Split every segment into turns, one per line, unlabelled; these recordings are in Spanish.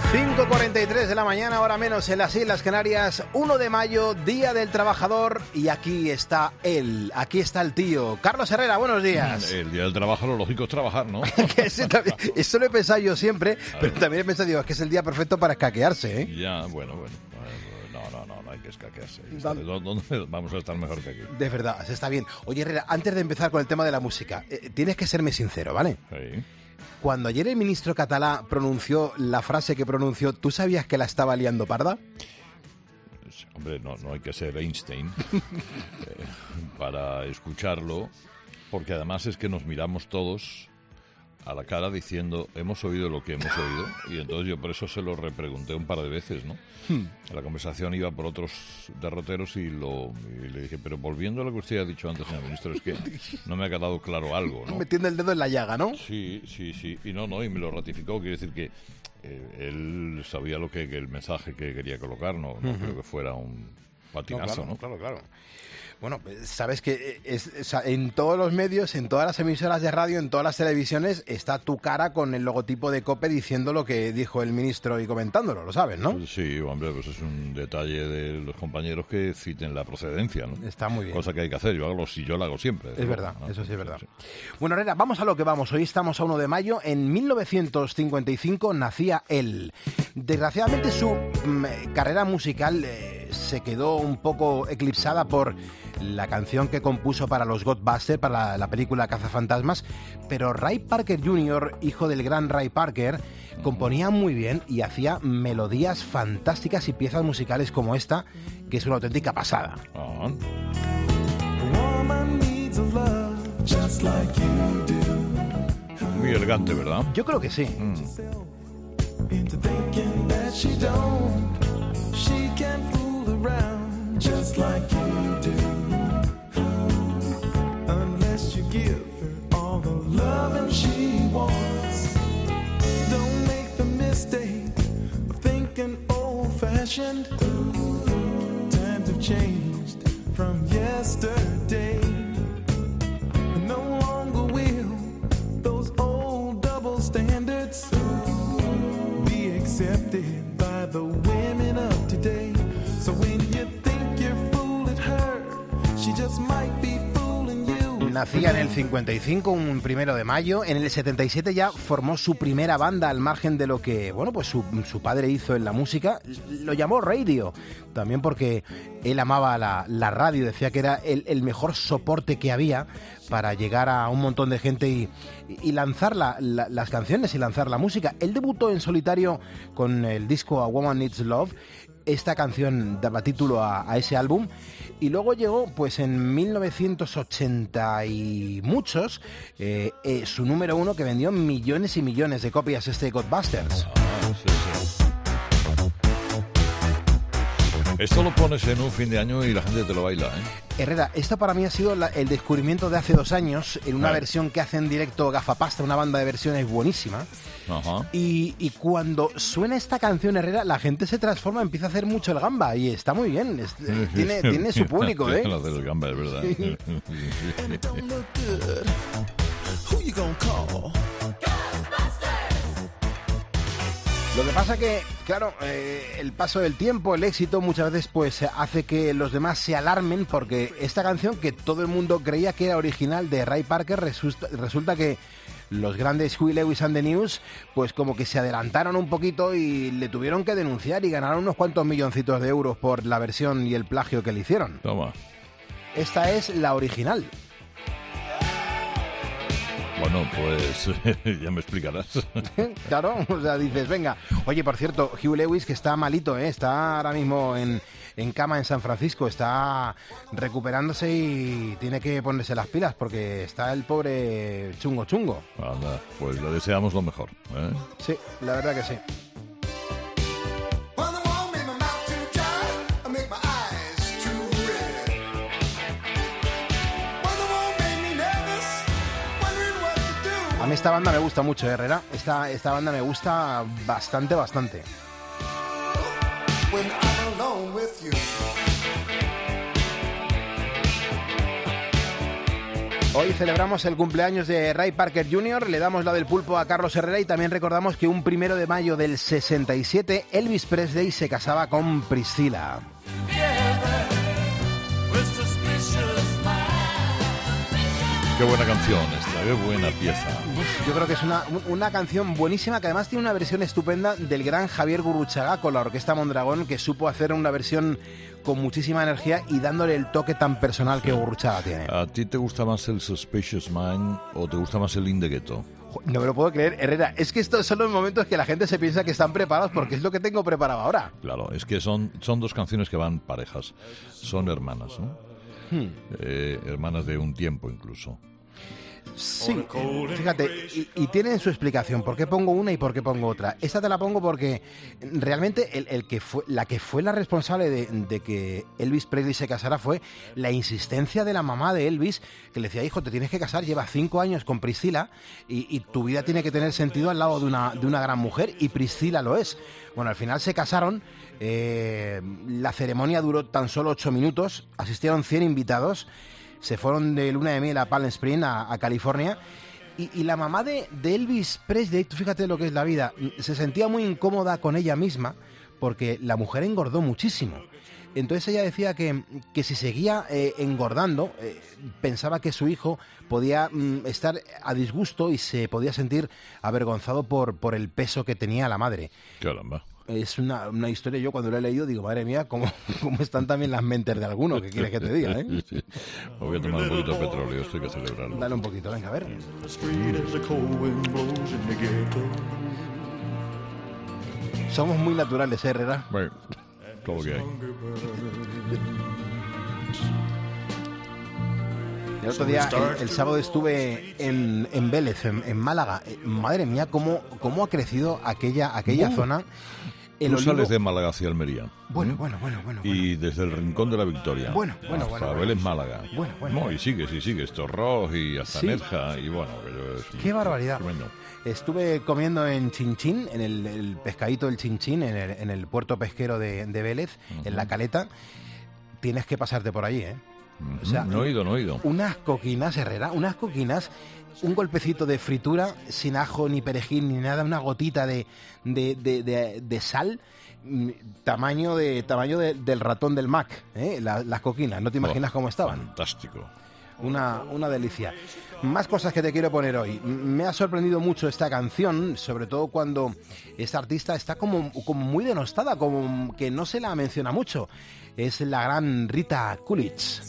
5:43 de la mañana, hora menos en las Islas Canarias, 1 de mayo, Día del Trabajador, y aquí está él, aquí está el tío. Carlos Herrera, buenos días.
El Día del Trabajo, lo lógico es trabajar, ¿no?
Eso lo he pensado yo siempre, pero también he pensado, digo, es que es el día perfecto para escaquearse, ¿eh?
Ya, bueno. No hay que escaquearse. ¿Dónde vamos a estar mejor que aquí?
De verdad, se está bien. Oye, Herrera, antes de empezar con el tema de la música, tienes que serme sincero, ¿vale?
Sí.
Cuando ayer el ministro catalá pronunció la frase que pronunció, ¿tú sabías que la estaba liando parda?
Hombre, no hay que ser Einstein para escucharlo, porque además es que nos miramos todos a la cara diciendo, hemos oído lo que hemos oído, y entonces yo por eso se lo repregunté un par de veces, ¿no? La conversación iba por otros derroteros y le dije, pero volviendo a lo que usted ha dicho antes, señor ministro, es que no me ha quedado claro algo, ¿no?
Metiendo el dedo en la llaga, ¿no?
Sí, y y me lo ratificó, quiere decir que él sabía el mensaje que quería colocar, no creo que fuera un patinazo, ¿no?
Claro. Bueno, sabes que en todos los medios, en todas las emisoras de radio, en todas las televisiones, está tu cara con el logotipo de COPE diciendo lo que dijo el ministro y comentándolo, lo sabes, ¿no?
Sí, hombre, pues es un detalle de los compañeros que citen la procedencia, ¿no?
Está muy bien.
Cosa que hay que hacer, yo lo hago siempre.
Es verdad,
¿no?
eso sí es verdad.
Sí.
Bueno, Herrera, vamos a lo que vamos. Hoy estamos a 1 de mayo. En 1955 nacía él. Desgraciadamente su carrera musical se quedó un poco eclipsada por la canción que compuso para los Ghostbusters, para la película Cazafantasmas, pero Ray Parker Jr., hijo del gran Ray Parker, componía muy bien y hacía melodías fantásticas y piezas musicales como esta, que es una auténtica pasada.
Ah. Muy elegante, ¿verdad?
Yo creo que sí.
Just like you do, unless you give her all the loving she wants. Don't make the mistake of thinking old-fashioned. Times have changed from yesterday. No longer will those old double standards be accepted by the women of today. So when you
Nacía en el 55, un 1 de mayo. En el 77 ya formó su primera banda, al margen de lo que, bueno, pues su padre hizo en la música. Lo llamó Radio, también porque él amaba la radio, decía que era el mejor soporte que había para llegar a un montón de gente y lanzar las canciones y lanzar la música. Él debutó en solitario con el disco A Woman Needs Love. Esta canción daba título a ese álbum, y luego llegó pues en 1980 y muchos su número 1, que vendió millones y millones de copias, este Ghostbusters.
Sí. Esto lo pones en un fin de año y la gente te lo baila, ¿eh?
Herrera, esto para mí ha sido el descubrimiento de hace 2 años, en una versión que hace en directo Gafapasta, una banda de versiones buenísima.
Ajá.
Y cuando suena esta canción, Herrera, la gente se transforma, empieza a hacer mucho el gamba, y está muy bien, tiene su público, ¿eh?
Lo del gamba, es verdad.
Lo que pasa que, claro, el paso del tiempo, el éxito, muchas veces pues hace que los demás se alarmen, porque esta canción, que todo el mundo creía que era original de Ray Parker, resulta que los grandes Huey Lewis and the News pues como que se adelantaron un poquito y le tuvieron que denunciar, y ganaron unos cuantos milloncitos de euros por la versión y el plagio que le hicieron.
Toma.
Esta es la original.
Bueno, pues ya me explicarás.
Claro, o sea, dices, venga. Oye, por cierto, Hugh Lewis, que está malito, está ahora mismo en cama en San Francisco, está recuperándose y tiene que ponerse las pilas porque está el pobre chungo.
Anda, pues le deseamos lo mejor, ¿eh?
Sí, la verdad que sí. A mí esta banda me gusta mucho, Herrera. Esta banda me gusta bastante. Hoy celebramos el cumpleaños de Ray Parker Jr., le damos la del pulpo a Carlos Herrera y también recordamos que un 1 de mayo del 67 Elvis Presley se casaba con Priscilla.
Qué buena canción esta, qué buena pieza.
Yo creo que es una canción buenísima, que además tiene una versión estupenda del gran Javier Gurruchaga con la Orquesta Mondragón, que supo hacer una versión con muchísima energía y dándole el toque tan personal que Gurruchaga tiene.
¿A ti te gusta más el Suspicious Mind o te gusta más el In the Ghetto?
No me lo puedo creer, Herrera. Es que estos son los momentos que la gente se piensa que están preparados, porque es lo que tengo preparado ahora.
Claro, es que son dos canciones que van parejas. Son hermanas, ¿no? Hermanas de un tiempo incluso.
Sí, fíjate, y tienen su explicación. ¿Por qué pongo una y por qué pongo otra? Esta te la pongo porque realmente la que fue la responsable de que Elvis Presley se casara fue la insistencia de la mamá de Elvis, que le decía: hijo, te tienes que casar, llevas 5 años con Priscilla y tu vida tiene que tener sentido al lado de una gran mujer, y Priscilla lo es. Bueno, al final se casaron, la ceremonia duró tan solo 8 minutos, asistieron 100 invitados. Se fueron de luna de miel a Palm Springs, a California, y la mamá de Elvis Presley, tú fíjate lo que es la vida, se sentía muy incómoda con ella misma porque la mujer engordó muchísimo. Entonces ella decía que si seguía engordando, pensaba que su hijo podía estar a disgusto y se podía sentir avergonzado por el peso que tenía la madre.
Caramba.
Es una historia, yo cuando lo he leído digo, madre mía, cómo están también las mentes de alguno, ¿qué quieres que te diga?
Sí. Voy a tomar un poquito de petróleo, esto hay que celebrarlo.
Dale un poquito, venga, a ver. Somos muy naturales, Herrera.
Bueno, todo lo que hay.
El otro día, el sábado, estuve en Vélez, en Málaga. Madre mía, cómo ha crecido aquella zona.
Tú sales de Málaga hacia Almería.
Bueno.
Y desde el Rincón de la Victoria.
Bueno.
Hasta Vélez, Málaga.
Bueno.
No, y sigues. Torroj y hasta
Sí.
Nerja. Y bueno, pero es
¡qué barbaridad!
tremendo.
Estuve comiendo en Chinchín, en el pescadito del Chinchín, en el puerto pesquero de Vélez, en La Caleta. Tienes que pasarte por allí, ¿eh? O sea,
No he ido.
Unas coquinas, Herrera, un golpecito de fritura, sin ajo, ni perejil, ni nada, una gotita de sal, tamaño del ratón del Mac, las coquinas, no te imaginas cómo estaban.
Fantástico.
Una delicia. Más cosas que te quiero poner hoy. Me ha sorprendido mucho esta canción, sobre todo cuando esta artista está como muy denostada, como que no se la menciona mucho. Es la gran Rita Coolidge.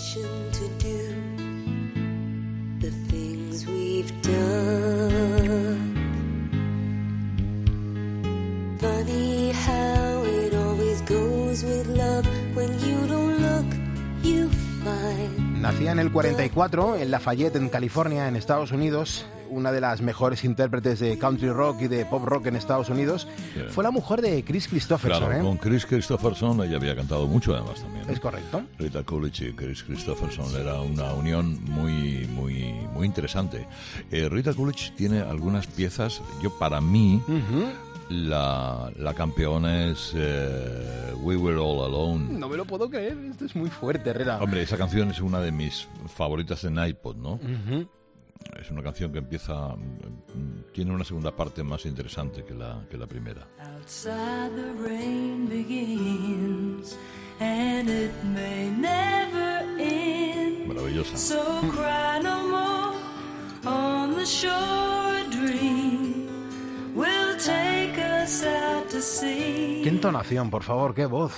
Funny how it always goes with love. When you don't look, you find.
Nacía en el 44 en Lafayette, en California, en Estados Unidos. Una de las mejores intérpretes de country rock y de pop rock en Estados Unidos.
Sí.
Fue la mujer de Chris Christopherson.
Claro, con Chris Christopherson ella había cantado mucho además también.
Es correcto.
Rita Coolidge y Chris Christopherson era una unión muy interesante. Rita Coolidge tiene algunas piezas, para mí, la campeona es We Were All Alone.
No me lo puedo creer, esto es muy fuerte, Herrera.
Hombre, esa canción es una de mis favoritas en iPod, ¿no? Es una canción que tiene una segunda parte más interesante que la primera.
Outside the rain begins, and it may never end.
Maravillosa.
So cry no more on the shore. A dream will take us out to sea.
Qué entonación, por favor, qué voz.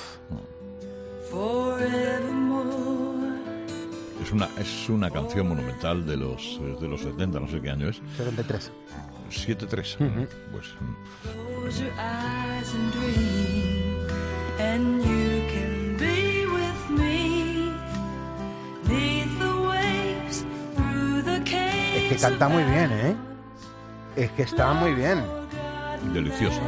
Forevermore.
Es una canción monumental de los 70, no sé qué año es.
73.
73. Pues
Close your eyes and dream, and you can be with me. Neath the waves, through the caves.
Es que canta muy bien, ¿eh? Es que está muy bien.
deliciosa.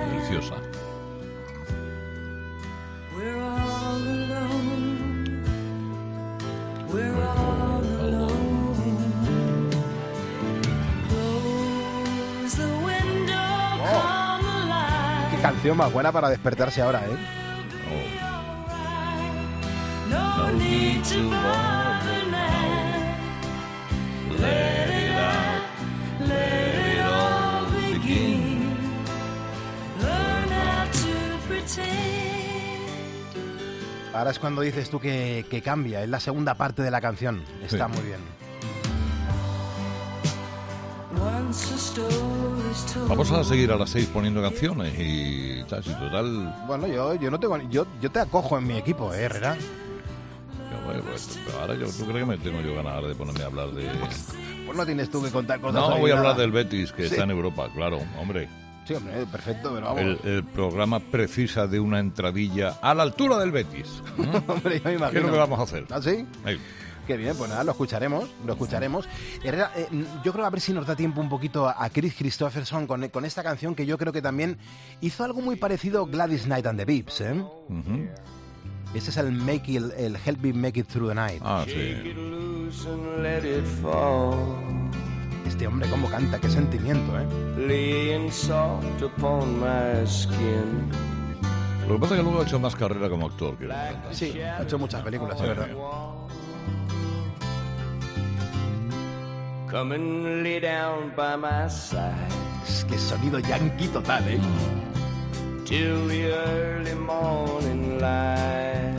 We're all alone. We're all alone. Close the window, come alive.
Qué canción más buena para despertarse ahora, ¿eh?
No need to bother now.
Ahora es cuando dices tú que cambia, es la segunda parte de la canción. Está muy bien.
Vamos a seguir a las 6 poniendo canciones y tal, si total...
Bueno, yo no tengo... Yo te acojo en mi equipo, Herrera.
Pero ahora ¿tú crees que me tengo yo ganas de ponerme a hablar de...?
Pues no tienes tú que contar cosas.
No,
ahí,
voy a hablar
nada.
del Betis, que está en Europa, claro, hombre.
Sí, hombre, perfecto, pero vamos.
El programa precisa de una entradilla a la altura del Betis.
Hombre, yo me imagino.
¿Qué es lo que vamos a hacer?
¿Ah, sí?
Ahí.
Qué bien, pues nada, lo escucharemos. Herrera, yo creo a ver si nos da tiempo un poquito a Chris Christopherson con esta canción que yo creo que también hizo algo muy parecido a Gladys Knight and the Pips, ¿eh?
Uh-huh.
Este es el Help Me Make It Through the Night.
Ah, sí.
Este hombre cómo canta, qué sentimiento, ¿eh?
Lo que pasa es que luego ha hecho más carrera como actor que cantante.
Sí, ha hecho muchas películas, es verdad.
Come and lay down by my side
Es que sonido yankee total, ¿eh?
till the early morning light.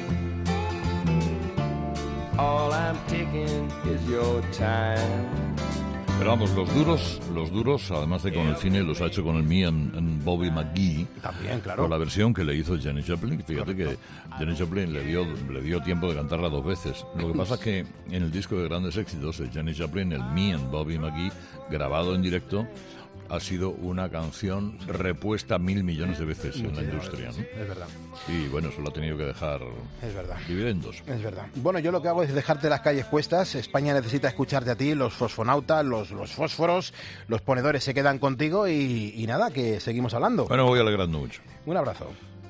All I'm taking is your time.
Pero vamos, los duros, además de con el cine, los ha hecho con el Me and Bobby McGee.
También, claro.
Con la versión que le hizo Janis Joplin. Fíjate que Janis Joplin le dio tiempo de cantarla 2 veces. Lo que pasa es que en el disco de grandes éxitos de Janis Joplin, el Me and Bobby McGee, grabado en directo, ha sido una canción repuesta 1.000 millones de veces en la industria, ¿no?
Es verdad.
Y bueno, eso lo ha tenido que dejar
Es verdad.
dividendos.
Es verdad. Bueno, yo lo que hago es dejarte las calles puestas. España necesita escucharte a ti, los fosfonautas, los fósforos, los ponedores se quedan contigo y nada, que seguimos hablando.
Bueno, voy alegrando mucho.
Un abrazo.